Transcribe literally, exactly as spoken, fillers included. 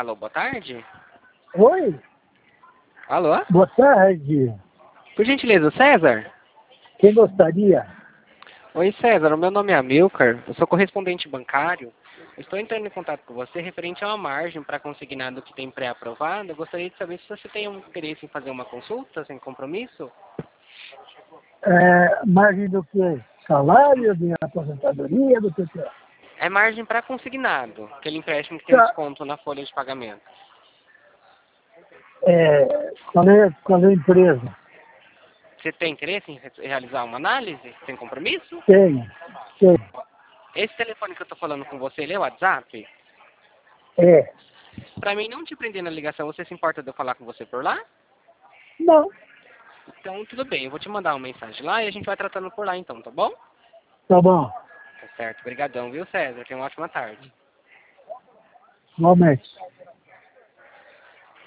Alô, boa tarde? Oi, Alô? boa tarde. Por gentileza, César? Quem gostaria? Oi, César, o meu nome é Amilcar, eu sou correspondente bancário. Eu estou entrando em contato com você referente a uma margem para consignado que tem pré-aprovado. Eu gostaria de saber se você tem um interesse em fazer uma consulta sem compromisso. É, margem do que? Salário, de aposentadoria, do que que é? É margem para consignado, aquele empréstimo que tem Tá. desconto na folha de pagamento. É, qual, é, qual é a empresa? Você tem interesse em re- realizar uma análise sem compromisso? Tenho, tenho. Esse telefone que eu estou falando com você, ele é o WhatsApp? É. Para mim não te prender na ligação, você se importa de eu falar com você por lá? Não, Então, tudo bem, eu vou te mandar uma mensagem lá e a gente vai tratando por lá então, tá bom? tá bom. Tá certo, obrigadão, viu, César? Tenha uma ótima tarde. Igualmente.